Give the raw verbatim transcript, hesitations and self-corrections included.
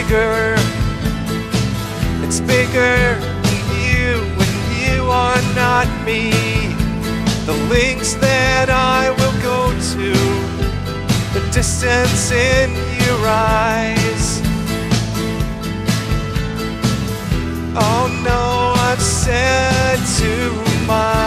bigger. It's bigger than you when you are not me. The lengths that I will go to, the distance in your eyes. Oh no, I've said too much.